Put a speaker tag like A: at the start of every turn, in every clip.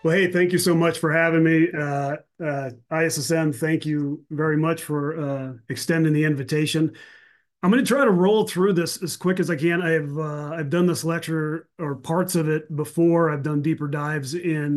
A: Well, hey, thank you so much for having me. ISSM, thank you very much for extending the invitation. I'm going to try to roll through this as quick as I can. I've done this lecture or parts of it before. I've done deeper dives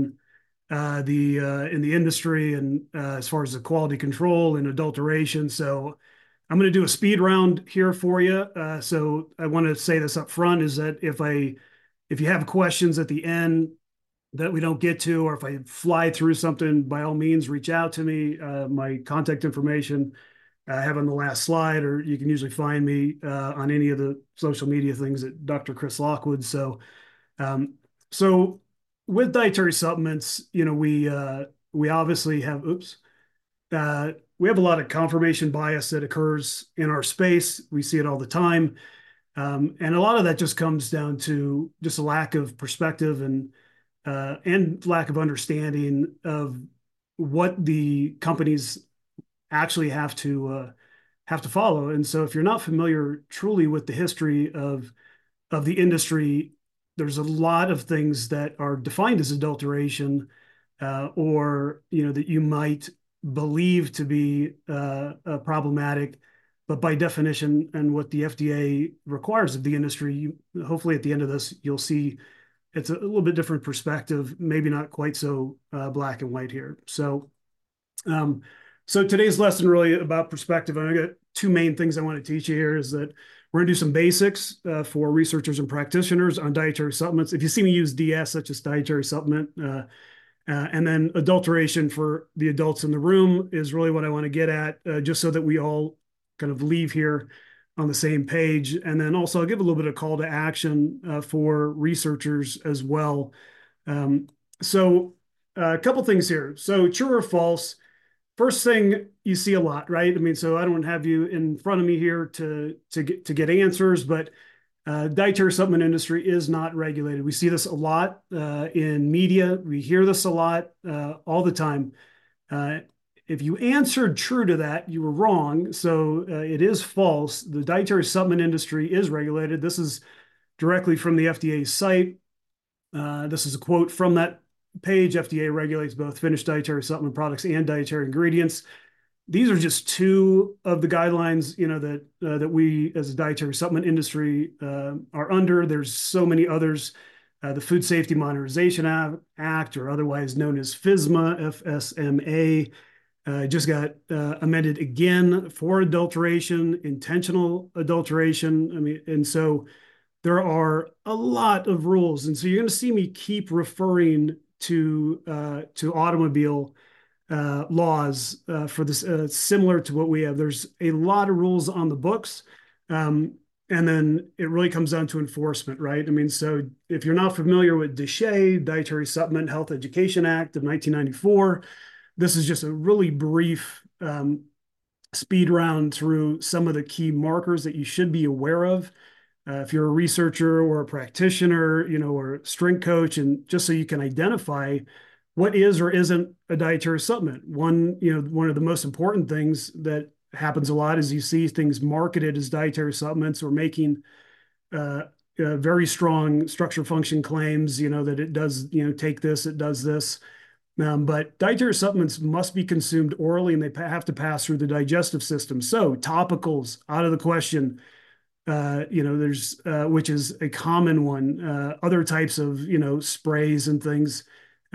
A: in the industry and as far as the quality control and adulteration. So I'm going to do a speed round here for you. So I want to say this up front is that if you have questions at the end that we don't get to, or if I fly through something, by all means, reach out to me. My contact information I have on the last slide, or you can usually find me on any of the social media things at Dr. Chris Lockwood. Um, so with dietary supplements, we obviously have, we have a lot of confirmation bias that occurs in our space. We see it all the time. And a lot of that just comes down to just a lack of perspective and lack of understanding of what the companies actually have to follow. And so, if you're not familiar truly with the history of the industry, there's a lot of things that are defined as adulteration, or that you might believe to be problematic, but by definition and what the FDA requires of the industry, hopefully at the end of this, you'll see it's a little bit different perspective, maybe not quite so black and white here. Um, so today's lesson really about perspective. And I got two main things I want to teach you here is that we're going to do some basics for researchers and practitioners on dietary supplements. If you see me use DS, such as dietary supplement, and then adulteration for the adults in the room is really what I want to get at, just so that we all kind of leave here on the same page. And then also I'll give a little bit of call to action for researchers as well. Um, so a couple things here. So true or false? First thing you see a lot, right? I mean, so I don't have you in front of me here to get answers, but dietary supplement industry is not regulated. We see this a lot in media. We hear this a lot all the time. Uh, if you answered true to that, you were wrong. So it is false. The dietary supplement industry is regulated. This is directly from the FDA's site. This is a quote from that page. FDA regulates both finished dietary supplement products and dietary ingredients. These are just two of the guidelines, that we as a dietary supplement industry are under. There's so many others. The Food Safety Modernization Act, or otherwise known as FSMA, FSMA, just got amended again for adulteration, intentional adulteration. I mean, and so there are a lot of rules, and so you're going to see me keep referring to automobile laws for this, similar to what we have. There's a lot of rules on the books, and then it really comes down to enforcement, right? I mean, so if you're not familiar with DSHEA, Dietary Supplement Health Education Act of 1994, this is just a really brief speed round through some of the key markers that you should be aware of. If you're a researcher or a practitioner, or a strength coach, and just so you can identify what is or isn't a dietary supplement. One of the most important things that happens a lot is you see things marketed as dietary supplements or making very strong structure function claims, that it does, take this, it does this. But dietary supplements must be consumed orally and they have to pass through the digestive system. So topicals out of the question. There's which is a common one. Other types of sprays and things,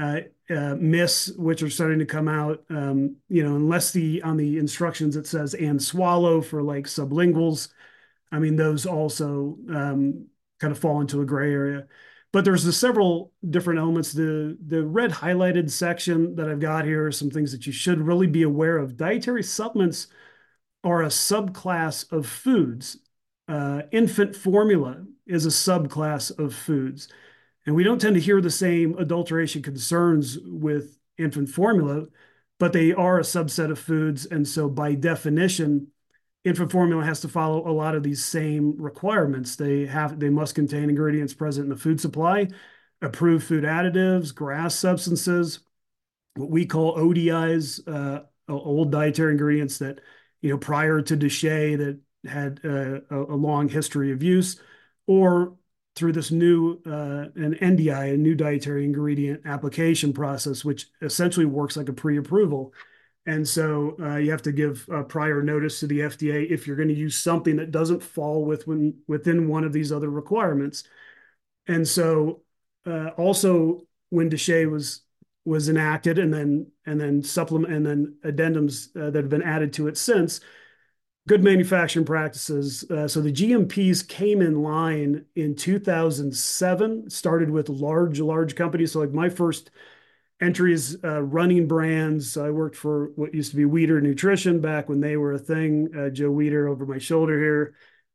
A: mists, which are starting to come out. Unless on the instructions it says and swallow for like sublinguals. I mean, those also kind of fall into a gray area. But there's several different elements. The red highlighted section that I've got here are some things that you should really be aware of. Dietary supplements are a subclass of foods. Infant formula is a subclass of foods. And we don't tend to hear the same adulteration concerns with infant formula, but they are a subset of foods. And so by definition, infant formula has to follow a lot of these same requirements. They must contain ingredients present in the food supply, approved food additives, GRAS substances, what we call ODIs, old dietary ingredients that, prior to DSHEA that had a long history of use, or through this new an NDI, a new dietary ingredient application process, which essentially works like a pre-approval. And so you have to give prior notice to the FDA if you're going to use something that doesn't fall within one of these other requirements. And so also when DSHEA was enacted, and then supplement and then addendums that have been added to it since, good manufacturing practices. So the GMPs came in line in 2007, started with large companies. So like my first entries running brands. I worked for what used to be Weider Nutrition back when they were a thing. Joe Weider over my shoulder here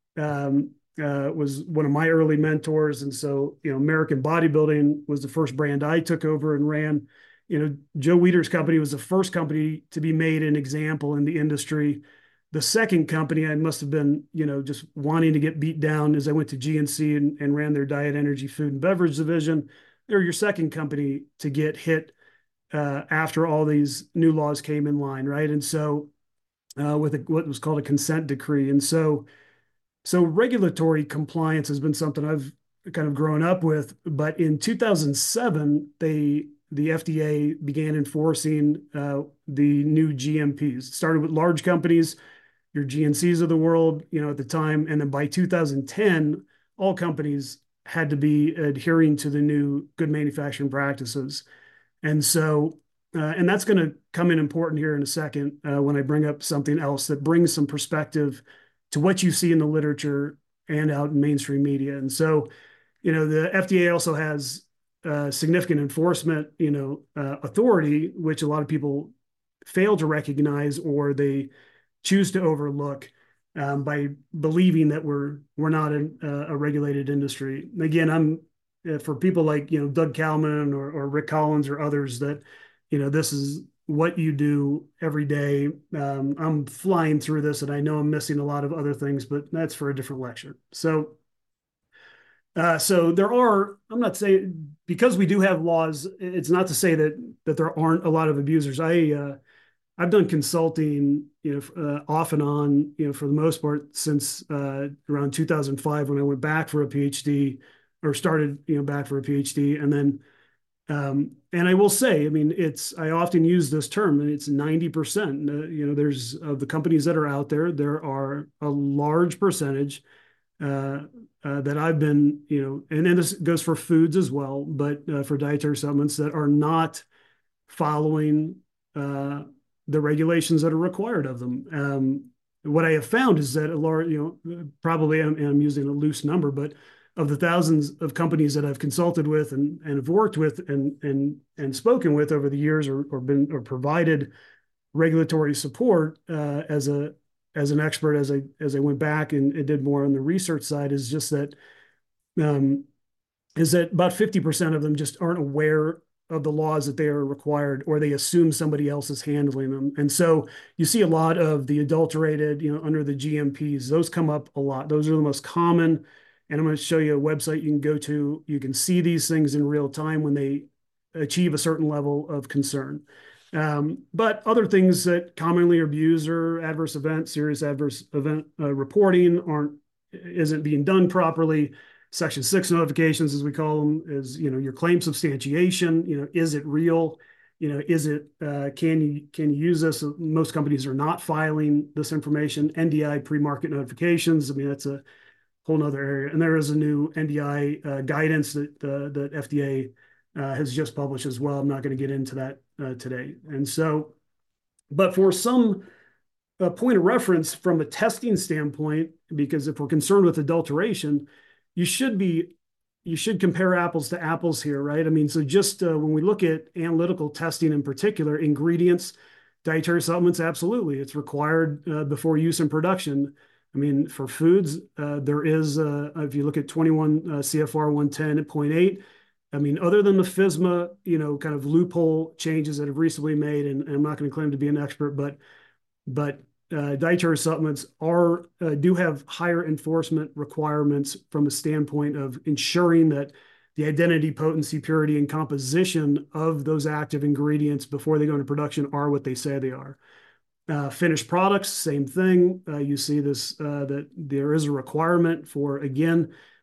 A: was one of my early mentors. And so, American Bodybuilding was the first brand I took over and ran. Joe Weider's company was the first company to be made an example in the industry. The second company I must have been, just wanting to get beat down as I went to GNC and ran their diet, energy, food, and beverage division. They're your second company to get hit after all these new laws came in line, right? And so with what was called a consent decree. And so regulatory compliance has been something I've kind of grown up with. But in 2007, the FDA began enforcing the new GMPs. It started with large companies, your GNCs of the world, at the time. And then by 2010, all companies had to be adhering to the new good manufacturing practices. And so, and that's going to come in important here in a second when I bring up something else that brings some perspective to what you see in the literature and out in mainstream media. And so, the FDA also has significant enforcement, authority, which a lot of people fail to recognize or they choose to overlook by believing that we're not a regulated industry. Again, I'm for people like Doug Kalman or Rick Collins or others that this is what you do every day. I'm flying through this, and I know I'm missing a lot of other things, but that's for a different lecture. So there are. I'm not saying because we do have laws, it's not to say that there aren't a lot of abusers. I've done consulting, off and on, for the most part since around 2005 when I went back for a PhD or started, back for a PhD. And then, and I will say, I mean, I often use this term, and it's 90%. There's of the companies that are out there, there are a large percentage that I've been, and then this goes for foods as well, but for dietary supplements that are not following the regulations that are required of them. What I have found is that a large, probably I'm using a loose number, but of the thousands of companies that I've consulted with and have worked with and spoken with over the years or provided regulatory support as an expert as I went back and did more on the research side is just that about 50% of them just aren't aware of the laws that they are required, or they assume somebody else is handling them. And so you see a lot of the adulterated, under the GMPs, those come up a lot. Those are the most common. And I'm going to show you a website you can go to. You can see these things in real time when they achieve a certain level of concern. But other things that commonly are abused are adverse event, serious adverse event reporting isn't being done properly. Section 6 notifications, as we call them, is, your claim substantiation, is it real? Is it, can you use this? Most companies are not filing this information. NDI pre-market notifications. I mean, that's a whole nother area. And there is a new NDI guidance that FDA has just published as well. I'm not going to get into that today. And so, but for some point of reference from a testing standpoint, because if we're concerned with adulteration, you should compare apples to apples here, right? I mean, so just when we look at analytical testing in particular, ingredients, dietary supplements, absolutely, it's required before use and production. I mean, for foods, there is, if you look at 21 CFR 110 at 0.8, I mean, other than the FSMA, kind of loophole changes that have recently made, and I'm not going to claim to be an expert, but dietary supplements do have higher enforcement requirements from a standpoint of ensuring that the identity, potency, purity, and composition of those active ingredients before they go into production are what they say they are. Finished products, same thing. You see this, that there is a requirement for, again,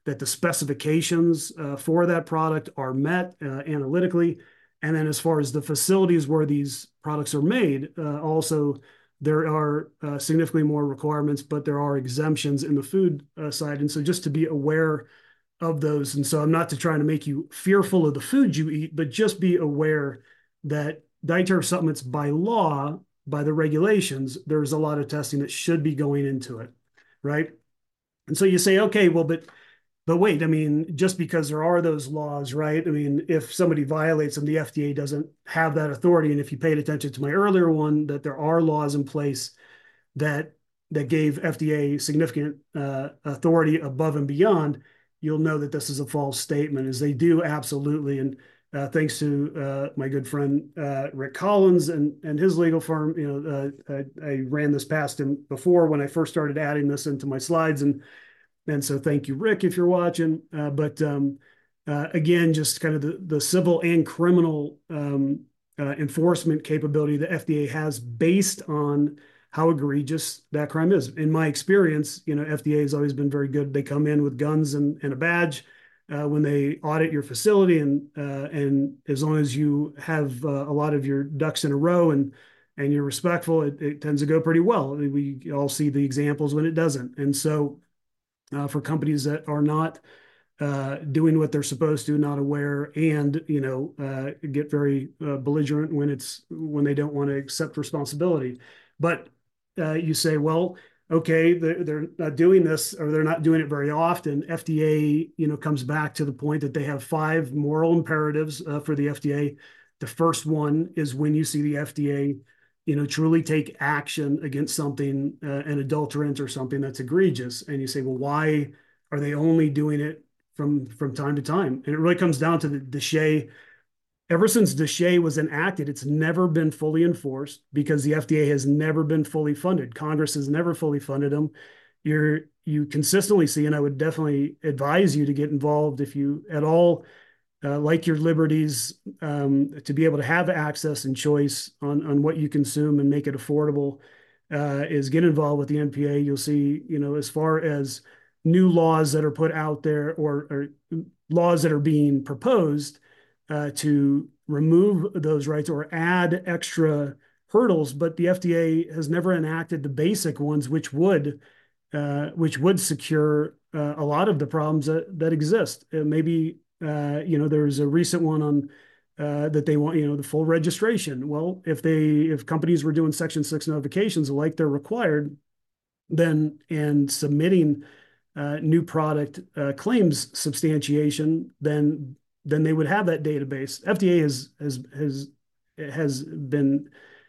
A: that the specifications for that product are met analytically. And then as far as the facilities where these products are made, also there are significantly more requirements, but there are exemptions in the food side. And so just to be aware of those. And so I'm not to try to make you fearful of the food you eat, but just be aware that dietary supplements by law, by the regulations, there's a lot of testing that should be going into it, right? And so you say, okay, well, but wait, I mean, just because there are those laws, right? I mean, if somebody violates them, the FDA doesn't have that authority. And if you paid attention to my earlier one, that there are laws in place that gave FDA significant authority above and beyond, you'll know that this is a false statement, as they do absolutely. And thanks to my good friend Rick Collins and his legal firm, I ran this past him before when I first started adding this into my slides, and so thank you, Rick, if you're watching. But again, just kind of the civil and criminal enforcement capability the FDA has based on how egregious that crime is. In my experience, FDA has always been very good. They come in with guns and a badge when they audit your facility, and as long as you have a lot of your ducks in a row and you're respectful, it tends to go pretty well. We all see the examples when it doesn't. And so for companies that are not doing what they're supposed to, not aware, and get very belligerent when they don't want to accept responsibility. But you say, well, okay, they're not doing this, or they're not doing it very often. FDA, comes back to the point that they have 5 moral imperatives for the FDA. The first one is when you see the FDA, truly take action against something, an adulterant or something that's egregious, and you say, well, why are they only doing it from time to time? And it really comes down to the DSHEA. Ever since DSHEA was enacted, it's never been fully enforced because the FDA has never been fully funded. Congress has never fully funded them. You consistently see, and I would definitely advise you to get involved if you at all like your liberties, to be able to have access and choice on what you consume and make it affordable, is get involved with the NPA. You'll see, as far as new laws that are put out there or laws that are being proposed to remove those rights or add extra hurdles, but the FDA has never enacted the basic ones, which would secure a lot of the problems that exist. Maybe there's a recent one on that they want, the full registration. Well, if companies were doing Section 6 notifications like they're required, then and submitting new product claims substantiation, then they would have that database. FDA has been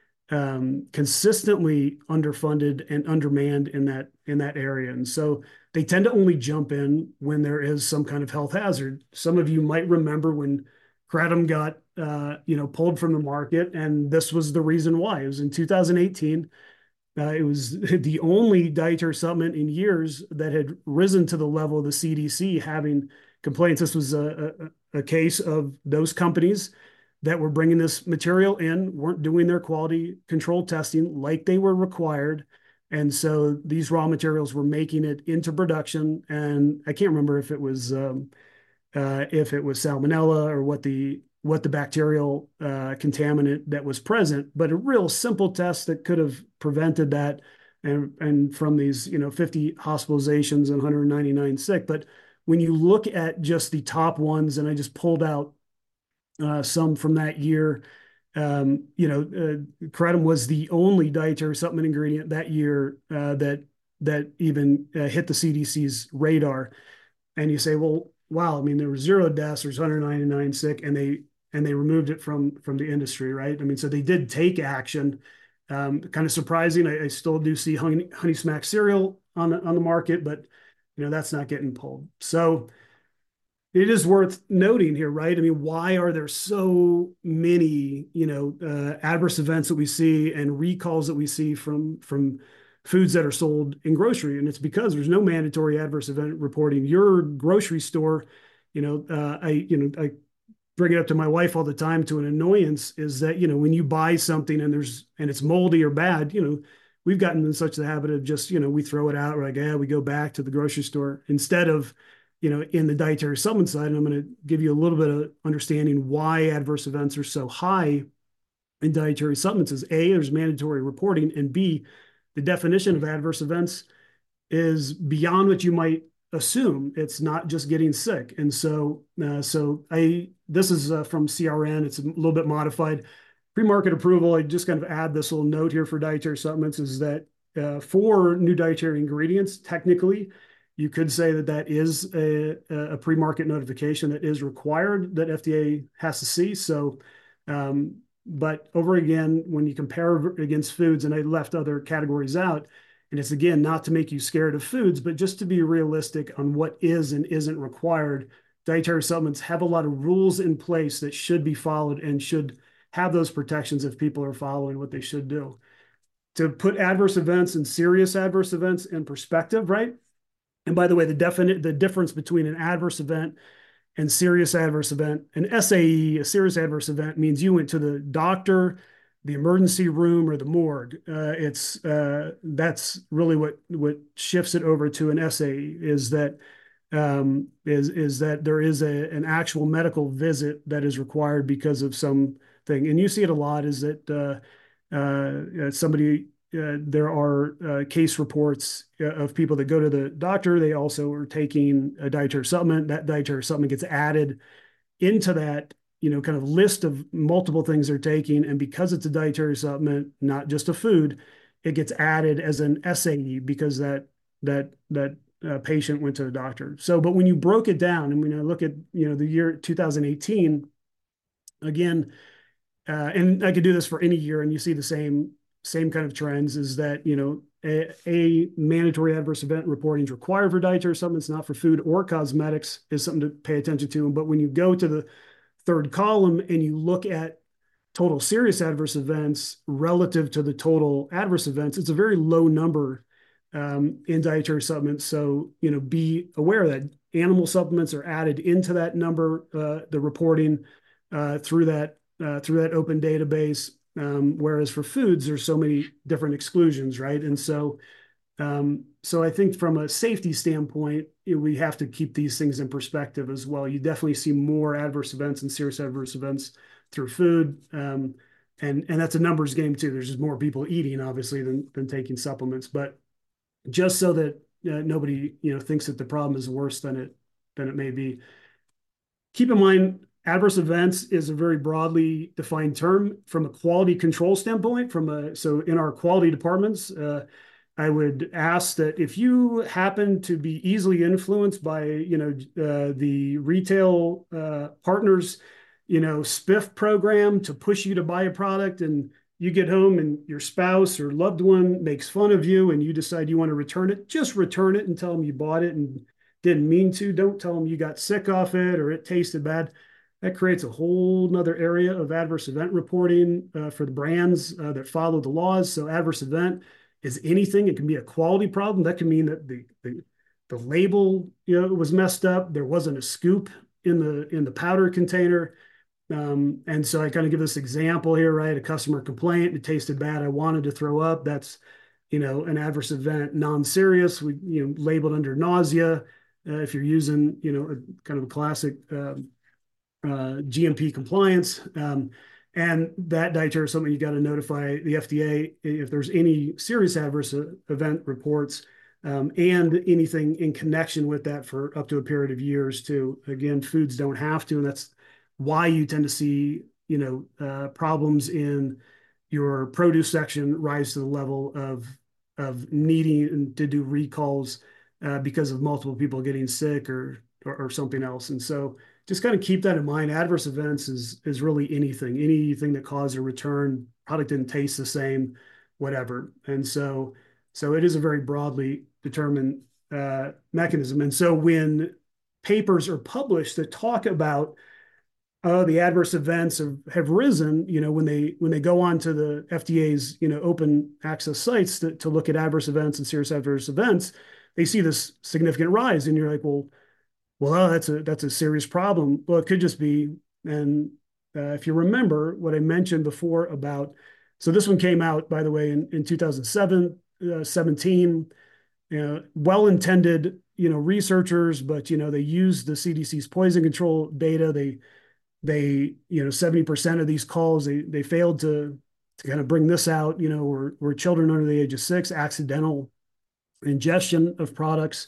A: consistently underfunded and undermanned in that area, and so they tend to only jump in when there is some kind of health hazard. Some of you might remember when Kratom got pulled from the market, and this was the reason why. It was in 2018. It was the only dietary supplement in years that had risen to the level of the CDC having complaints. This was a case of those companies that were bringing this material in, weren't doing their quality control testing like they were required. And so these raw materials were making it into production. And I can't remember if it was salmonella or what the bacterial contaminant that was present, but a real simple test that could have prevented that. And from these, 50 hospitalizations and 199 sick. But when you look at just the top ones, and I just pulled out some from that year, kratom was the only dietary supplement ingredient that year that even hit the CDC's radar. And you say, well, wow, I mean, there were 0 deaths, there's 199 sick, and they removed it from the industry, right? I mean, so they did take action. Kind of surprising. I still do see Honey Smack cereal on the market, but that's not getting pulled. So it is worth noting here, right? I mean, why are there so many, adverse events that we see and recalls that we see from foods that are sold in grocery? And it's because there's no mandatory adverse event reporting. Your grocery store, I bring it up to my wife all the time to an annoyance, is that, when you buy something and it's moldy or bad, we've gotten in such the habit of just, we throw it out. We're like, yeah, we go back to the grocery store instead of in the dietary supplement side, and I'm going to give you a little bit of understanding why adverse events are so high in dietary supplements is A, there's mandatory reporting, and B, the definition of adverse events is beyond what you might assume. It's not just getting sick. And this is from CRN. It's a little bit modified. Pre-market approval, I just kind of add this little note here for dietary supplements is that for new dietary ingredients, technically, you could say that that is a pre-market notification that is required that FDA has to see. So, but over again, when you compare against foods, and I left other categories out, and it's again not to make you scared of foods, but just to be realistic on what is and isn't required. Dietary supplements have a lot of rules in place that should be followed and should have those protections if people are following what they should do. To put adverse events and serious adverse events in perspective, right? And by the way, the difference between an adverse event and serious adverse event, an SAE, a serious adverse event, means you went to the doctor, the emergency room, or the morgue. That's really what shifts it over to an SAE is that there is an actual medical visit that is required because of something, and you see it a lot. Is that there are case reports of people that go to the doctor. They also are taking a dietary supplement. That dietary supplement gets added into that, kind of list of multiple things they're taking. And because it's a dietary supplement, not just a food, it gets added as an SAE because that patient went to the doctor. So, but when you broke it down, and when I look at, the year 2018, again, and I could do this for any year, and you see the same kind of trends is that, a mandatory adverse event reporting is required for dietary supplements, not for food or cosmetics, is something to pay attention to. But when you go to the third column and you look at total serious adverse events relative to the total adverse events, it's a very low number in dietary supplements. So, be aware that animal supplements are added into that number, the reporting through that open database. Whereas for foods, there's so many different exclusions, right? And so I think from a safety standpoint, we have to keep these things in perspective as well. You definitely see more adverse events and serious adverse events through food. And that's a numbers game too. There's just more people eating, obviously, than taking supplements. But just so that nobody, thinks that the problem is worse than it may be. Keep in mind, adverse events is a very broadly defined term from a quality control standpoint. So in our quality departments, I would ask that if you happen to be easily influenced by, the retail partners, SPIF program to push you to buy a product, and you get home and your spouse or loved one makes fun of you and you decide you want to return it, just return it and tell them you bought it and didn't mean to. Don't tell them you got sick off it or it tasted bad. That creates a whole nother area of adverse event reporting for the brands that follow the laws. So adverse event is anything. It can be a quality problem. That can mean that the label, was messed up. There wasn't a scoop in the powder container. And so I kind of give this example here, right? A customer complaint, it tasted bad. I wanted to throw up. That's, an adverse event, non-serious. We, labeled under nausea. If you're using, a kind of a classic GMP compliance. And that dietary supplement, you got to notify the FDA if there's any serious adverse event reports and anything in connection with that for up to a period of years too. Again, foods don't have to, and that's why you tend to see, problems in your produce section rise to the level of needing to do recalls because of multiple people getting sick or something else. And so just kind of keep that in mind. Adverse events is really anything that caused a return, product didn't taste the same, whatever. And so it is a very broadly determined mechanism. And so when papers are published that talk about the adverse events have risen, when they go on to the FDA's, open access sites to look at adverse events and serious adverse events, they see this significant rise. And you're like, well, that's a serious problem. Well, it could just be, and if you remember what I mentioned before about, so this one came out, by the way, in 2007, 17, well-intended researchers, but they use the CDC's poison control data. They 70% of these calls they failed to kind of bring this out. Were children under the age of 6, accidental ingestion of products.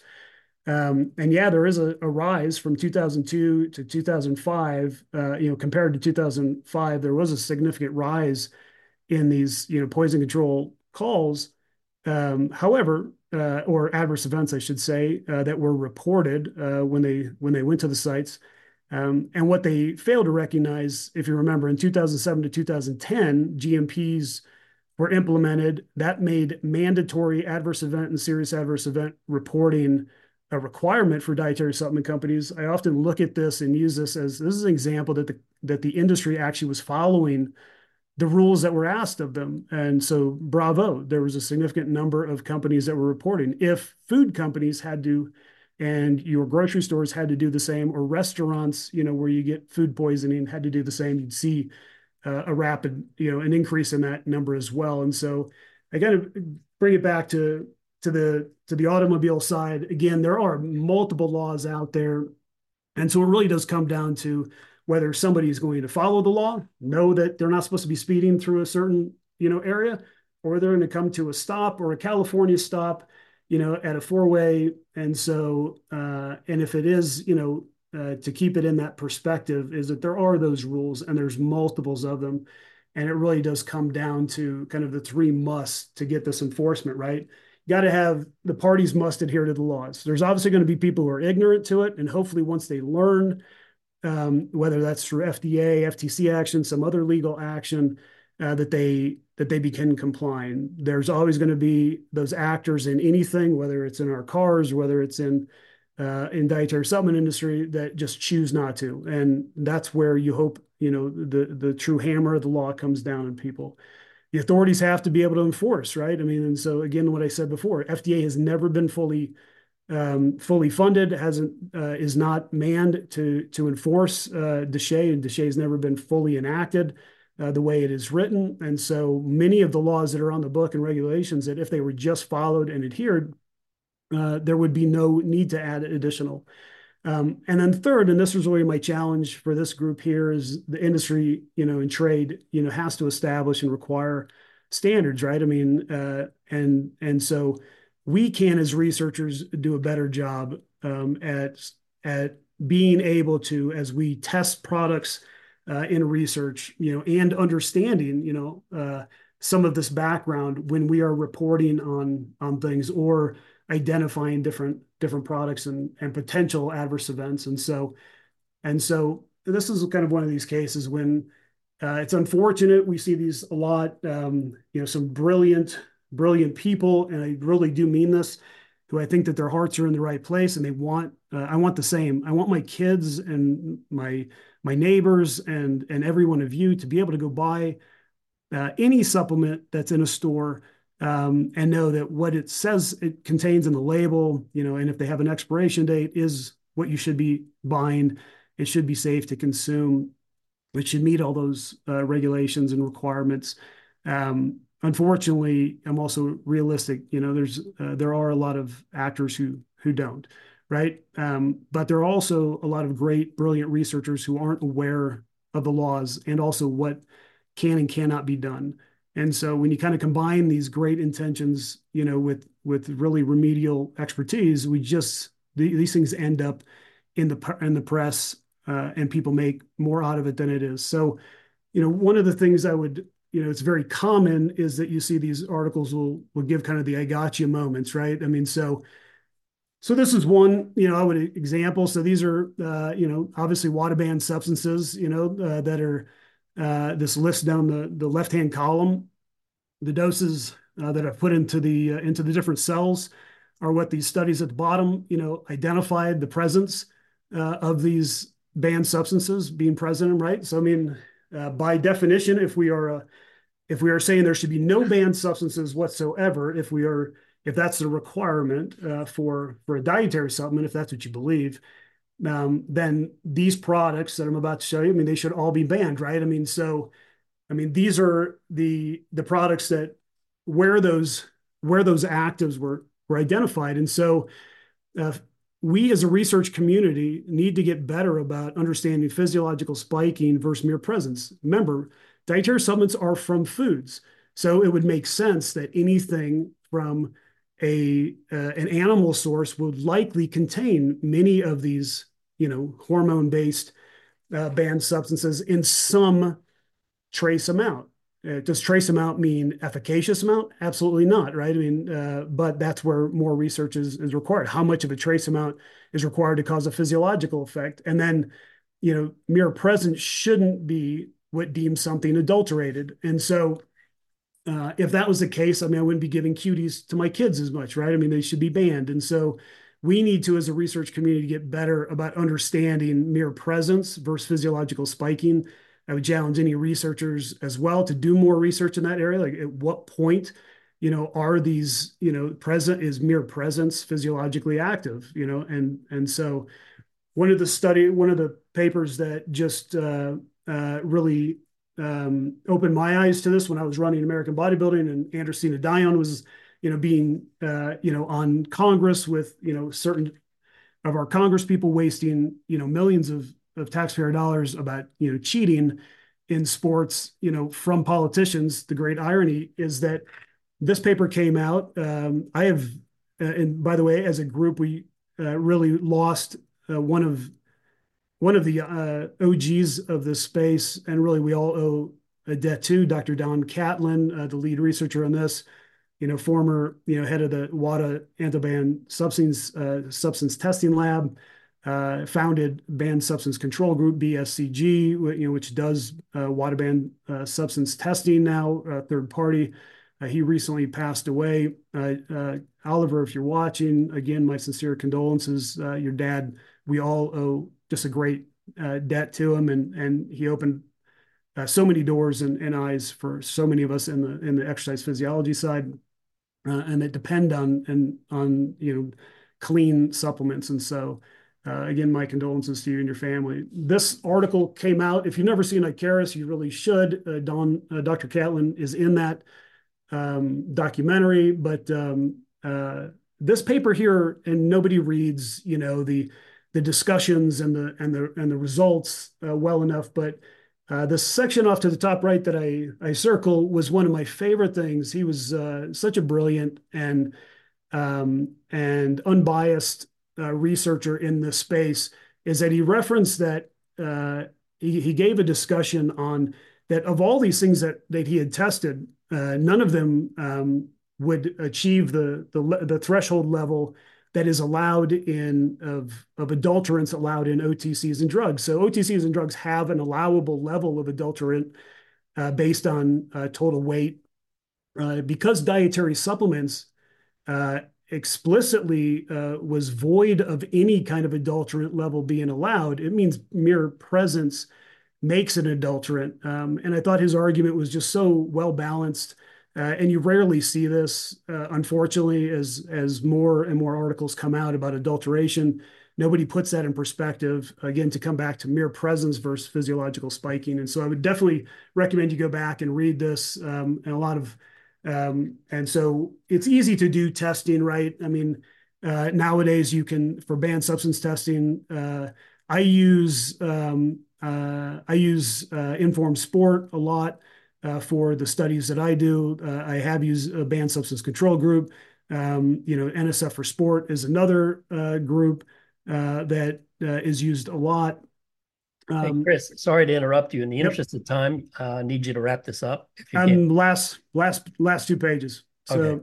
A: And yeah, there is a rise from 2002 to 2005. Compared to 2005, there was a significant rise in these poison control calls. However, or adverse events, I should say, that were reported when they went to the sites. And what they failed to recognize, if you remember, in 2007 to 2010, GMPs were implemented. That made mandatory adverse event and serious adverse event reporting a requirement for dietary supplement companies. I often look at this and use this is an example that the industry actually was following the rules that were asked of them. And so bravo, there was a significant number of companies that were reporting. If food companies had to, and your grocery stores had to do the same, or restaurants, where you get food poisoning had to do the same, you'd see a rapid, an increase in that number as well. And so I got to bring it back to the automobile side. Again, there are multiple laws out there. And so it really does come down to whether somebody is going to follow the law, know that they're not supposed to be speeding through a certain, area, or they're going to come to a stop or a California stop, at a four-way. And so, and if it is, to keep it in that perspective, is that there are those rules and there's multiples of them. And it really does come down to kind of the three musts to get this enforcement, right? Got to have the parties must adhere to the laws. There's obviously going to be people who are ignorant to it. And hopefully once they learn, whether that's through FDA, FTC action, some other legal action, that they begin complying. There's always going to be those actors in anything, whether it's in our cars, whether it's in dietary supplement industry, that just choose not to. And that's where you hope, the true hammer of the law comes down on people. The authorities have to be able to enforce, right? I mean, and so again, what I said before, FDA has never been fully funded, is not manned to enforce DSHEA, and DSHEA has never been fully enacted the way it is written. And so many of the laws that are on the book and regulations, that if they were just followed and adhered, there would be no need to add additional. And then third, and this was really my challenge for this group here, is the industry, and trade, has to establish and require standards, right? I mean, and so we can, as researchers, do a better job at being able to, as we test products in research, and understanding, some of this background when we are reporting on things or identifying different products and potential adverse events. And so this is kind of one of these cases when it's unfortunate. We see these a lot, some brilliant people, and I really do mean this, who I think that their hearts are in the right place, and they want, I want the same. I want my kids and my neighbors and every one of you to be able to go buy any supplement that's in a store, and know that what it says it contains in the label, and if they have an expiration date, is what you should be buying. It should be safe to consume. It should meet all those regulations and requirements. Unfortunately, I'm also realistic. There are a lot of actors who don't, right? But there are also a lot of great, brilliant researchers who aren't aware of the laws and also what can and cannot be done. And so when you kind of combine these great intentions, with really remedial expertise, these things end up in the press, and people make more out of it than it is. So, one of the things I would, it's very common, is that you see these articles will give kind of the I gotcha moments, right? I mean, so this is one, I would example. So these are, obviously water-banned substances, that are this list down the left-hand column. The doses that I've put into the different cells are what these studies at the bottom, identified the presence of these banned substances being present, right? So I mean, by definition, if we are saying there should be no banned substances whatsoever, if that's the requirement for a dietary supplement, if that's what you believe, then these products that I'm about to show you, I mean, they should all be banned, right? I mean, these are the products that where those actives were identified. And so we as a research community need to get better about understanding physiological spiking versus mere presence. Remember, dietary supplements are from foods. So it would make sense that anything from an animal source would likely contain many of these, hormone-based banned substances in some trace amount. Does trace amount mean efficacious amount? Absolutely not, right? I mean, but that's where more research is required. How much of a trace amount is required to cause a physiological effect? And then, mere presence shouldn't be what deems something adulterated. And so, if that was the case, I mean, I wouldn't be giving cuties to my kids as much, right? I mean, they should be banned. And so, we need to, as a research community, get better about understanding mere presence versus physiological spiking. I would challenge any researchers as well to do more research in that area. Like, at what point, are these, present is mere presence physiologically active, and so one of the papers that just really opened my eyes to this when I was running American Bodybuilding, and Androsina Dion was, being, on Congress with, certain of our Congress people wasting, millions of taxpayer dollars about, cheating in sports, from politicians. The great irony is that this paper came out. And by the way, as a group, we really lost one of the OGs of this space, and really we all owe a debt to Dr. Don Catlin, the lead researcher on this, former, head of the WADA anti-banned substance testing lab, founded Banned Substance Control Group, BSCG, which does WADA banned substance testing now, third party. He recently passed away. Oliver, if you're watching, again, my sincere condolences. Your dad, we all owe just a great debt to him, and he opened so many doors and eyes for so many of us in the exercise physiology side, and that depend on clean supplements. And so, again, my condolences to you and your family. This article came out. If you've never seen Icarus, you really should. Dr. Catlin is in that documentary, but this paper here, and nobody reads, the discussions and the results well enough. But the section off to the top right that I circle was one of my favorite things. He was such a brilliant and unbiased researcher in this space. Is that he referenced that he gave a discussion on that of all these things that he had tested, none of them would achieve the threshold level that is allowed of adulterants allowed in OTCs and drugs. So OTCs and drugs have an allowable level of adulterant based on total weight. Because dietary supplements explicitly was void of any kind of adulterant level being allowed, it means mere presence makes an adulterant. And I thought his argument was just so well balanced. And you rarely see this, unfortunately, as more and more articles come out about adulteration. Nobody puts that in perspective, again, to come back to mere presence versus physiological spiking. And so I would definitely recommend you go back and read this. And so it's easy to do testing, right? I mean, nowadays you can, for banned substance testing, I use Informed Sport a lot. For the studies that I do, I have used a banned substance control group. NSF for Sport is another group that is used a lot.
B: Hey, Chris, sorry to interrupt you. In the interest of time, I need you to wrap this up if you can.
A: Last 2 pages.
B: Okay.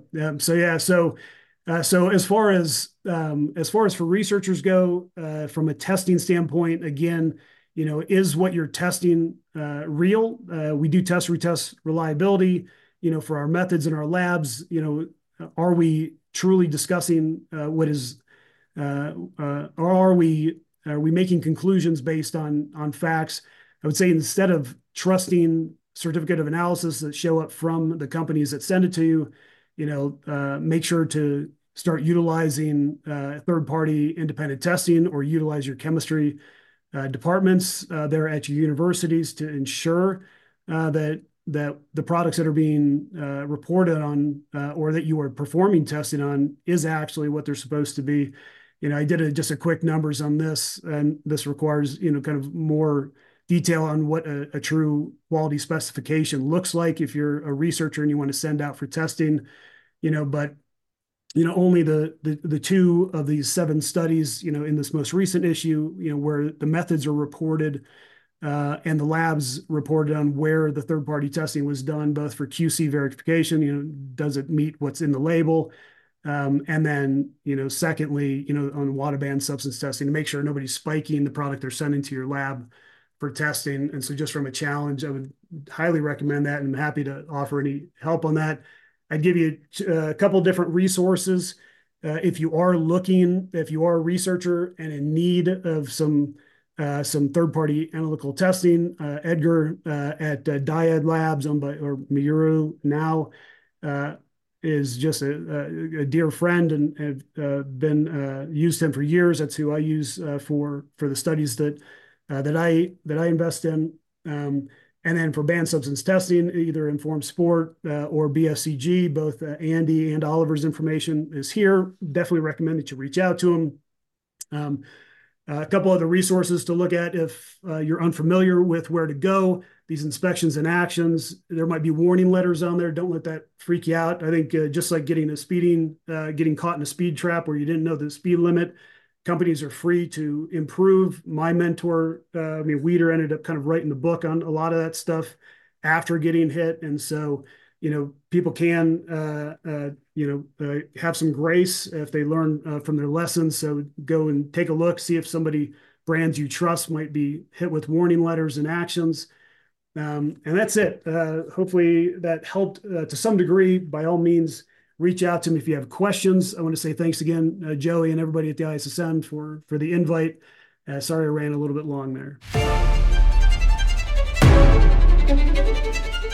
A: So as far as for researchers go, from a testing standpoint, again, is what you're testing real? We do retest reliability, for our methods in our labs. Are we truly discussing what is, or are we making conclusions based on facts? I would say instead of trusting certificate of analysis that show up from the companies that send it to you, make sure to start utilizing third-party independent testing, or utilize your chemistry departments there at your universities to ensure that the products that are being reported on or that you are performing testing on is actually what they're supposed to be. I did just a quick numbers on this, and this requires, kind of more detail on what a true quality specification looks like if you're a researcher and you want to send out for testing, but only the two of these 7 studies, in this most recent issue, where the methods are reported, and the labs reported on where the third-party testing was done, both for QC verification, does it meet what's in the label? And then, secondly, on water-banned substance testing to make sure nobody's spiking the product they're sending to your lab for testing. And so just from a challenge, I would highly recommend that, and I'm happy to offer any help on that. I'd give you a couple of different resources. If you are a researcher and in need of some third-party analytical testing, Edgar at Dyad Labs, owned by Miuru now, is just a dear friend, and have been used him for years. That's who I use for the studies that I invest in. And then for banned substance testing, either Informed Sport or BSCG, both Andy and Oliver's information is here. Definitely recommend that you reach out to them. A couple other resources to look at if you're unfamiliar with where to go. These inspections and actions, there might be warning letters on there. Don't let that freak you out. I think just like getting caught in a speed trap where you didn't know the speed limit, companies are free to improve. My mentor, Weeder, ended up kind of writing the book on a lot of that stuff after getting hit. And so, people can, have some grace if they learn from their lessons. So go and take a look, see if somebody brands you trust might be hit with warning letters and actions. And that's it. Hopefully that helped to some degree. By all means, reach out to me if you have questions. I want to say thanks again, Joey, and everybody at the ISSN for the invite. Sorry I ran a little bit long there.